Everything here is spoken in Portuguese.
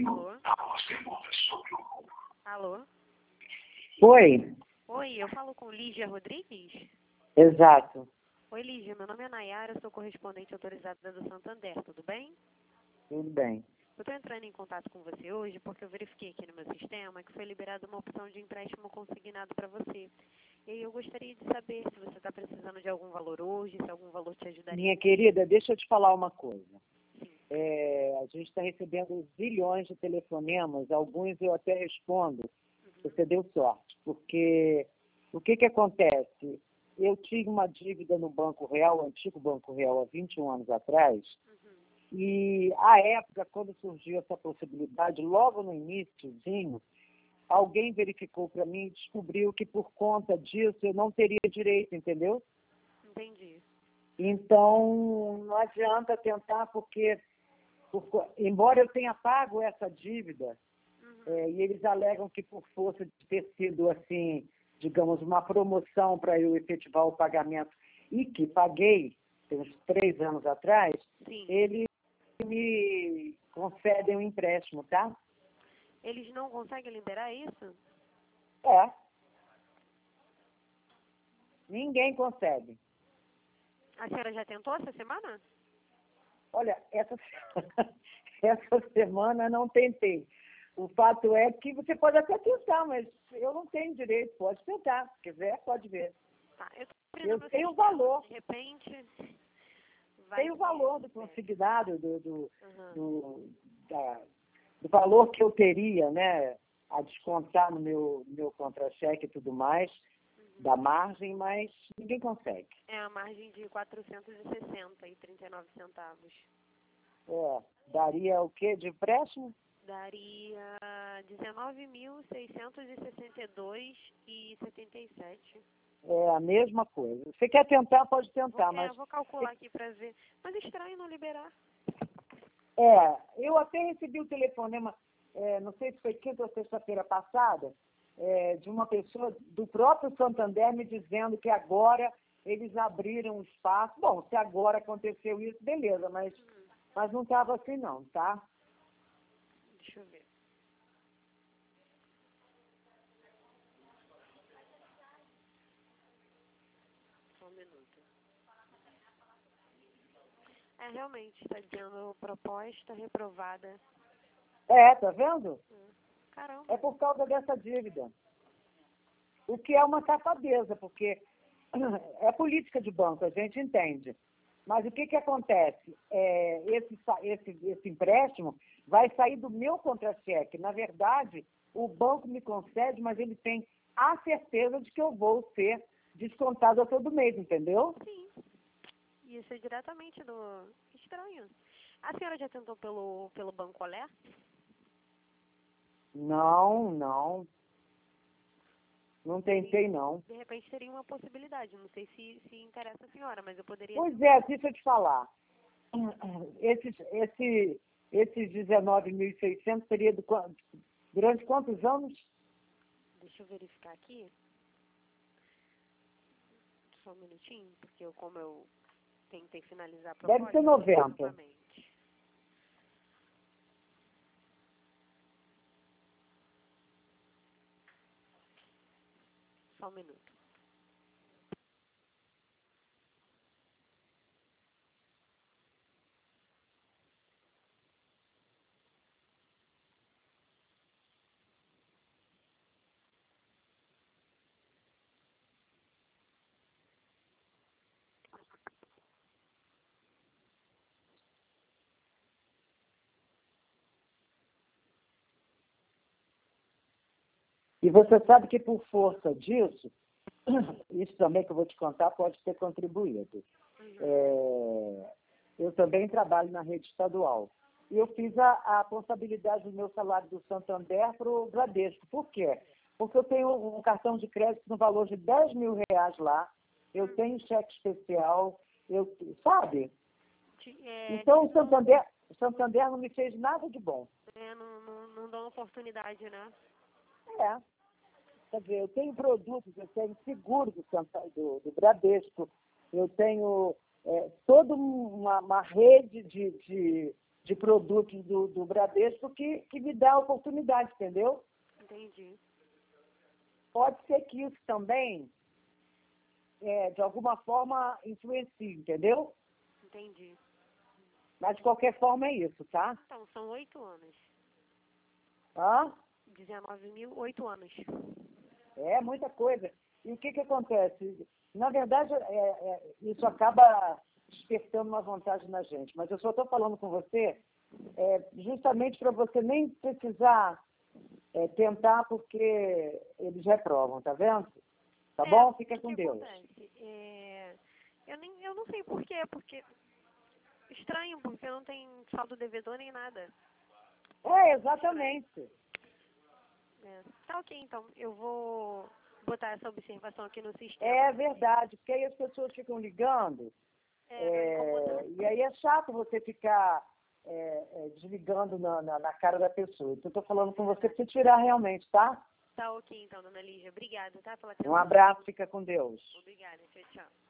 Alô? Alô? Oi, Oi, eu falo com Lígia Rodrigues? exato. Oi, Lígia, meu nome é Nayara, sou correspondente autorizada do Santander, tudo bem? Tudo bem. Eu estou entrando em contato com você hoje porque eu verifiquei aqui no meu sistema que foi liberada uma opção de empréstimo consignado para você. E aí eu gostaria de saber se você está precisando de algum valor hoje, se algum valor te ajudaria. Minha querida, deixa eu te falar uma coisa. Sim. A gente está recebendo zilhões de telefonemas, alguns eu até respondo. Você deu sorte, porque o que acontece? Eu tinha uma dívida no Banco Real, o antigo Banco Real, há 21 anos atrás, e à época, quando surgiu essa possibilidade, logo no iníciozinho, alguém verificou para mim e descobriu que por conta disso eu não teria direito, entendeu? Entendi. Então, não adianta tentar, porque, embora eu tenha pago essa dívida, e eles alegam que por força de ter sido, assim, digamos, uma promoção para eu efetivar o pagamento, e que paguei, tem uns 3 anos atrás, Sim. eles me concedem um empréstimo, tá? Eles não conseguem liberar isso? É. Ninguém consegue. A senhora já tentou essa semana? Olha, essa semana não tentei. O fato é que você pode até tentar, mas eu não tenho direito. Pode tentar. Se quiser, pode ver. Tá, Eu tenho o valor. De repente, Tem o valor do consignado, do Uhum. valor que eu teria, né, a descontar no meu contra-cheque e tudo mais, da margem, mas ninguém consegue. É a margem de 460,39 centavos. Daria o quê de empréstimo? Daria 19.662,77. É a mesma coisa. Você quer tentar, pode tentar, mas... Vou calcular aqui para ver. Mas é estranho não liberar. Eu até recebi o telefonema, não sei se foi quinta ou sexta-feira passada, de uma pessoa do próprio Santander me dizendo que agora eles abriram um espaço. Bom, se agora aconteceu isso, beleza, mas não estava assim não, tá? Deixa eu ver. Só um minuto. Realmente, está dizendo proposta reprovada. Tá vendo? Caramba. É por causa dessa dívida. O que é uma safadeza, porque é política de banco, a gente entende. Mas o que acontece? Esse empréstimo vai sair do meu contra-cheque. Na verdade, o banco me concede, mas ele tem a certeza de que eu vou ser descontado a todo mês, entendeu? Sim. Isso é diretamente do... Estranho. A senhora já tentou pelo Banco Olé? Não. Não tentei, não. De repente teria uma possibilidade. Não sei se interessa a senhora, mas eu poderia... Pois é, deixa eu te falar. Esses 19.600 seria durante quantos anos? Deixa eu verificar aqui. Só um minutinho, porque como eu tentei finalizar a proposta... Deve ser 90. Só um minuto. E você sabe que por força disso, isso também que eu vou te contar pode ter contribuído. Eu também trabalho na rede estadual. E eu fiz a portabilidade do meu salário do Santander para o Bradesco. Por quê? Porque eu tenho um cartão de crédito no valor de R$ 10.000 lá, eu tenho cheque especial, sabe? Então o Santander não me fez nada de bom. Não dá uma oportunidade, né? Quer dizer, eu tenho produtos, eu tenho seguro do Bradesco, eu tenho toda uma rede de de produtos do Bradesco que me dá a oportunidade, entendeu? Entendi. Pode ser que isso também, de alguma forma, influencie, entendeu? Entendi. Mas, de qualquer forma, é isso, tá? Então, são 8 anos. Hã? 19 mil, 8 anos. É muita coisa. E o que acontece? Na verdade, isso acaba despertando uma vantagem na gente. Mas eu só estou falando com você justamente para você nem precisar tentar, porque eles reprovam, tá vendo? Tá bom? Fica com Deus. Acontece? Eu não sei por quê, porque... Estranho, porque não tem saldo devedor nem nada. Exatamente. Tá ok, então. Eu vou botar essa observação aqui no sistema. É verdade, porque aí as pessoas ficam ligando, e aí é chato você ficar desligando na cara da pessoa. Então, eu estou falando com você para você tirar realmente, tá? Tá ok, então, dona Lígia. Obrigada, tá, pela atenção. Um abraço, fica com Deus. Obrigada, tchau, tchau.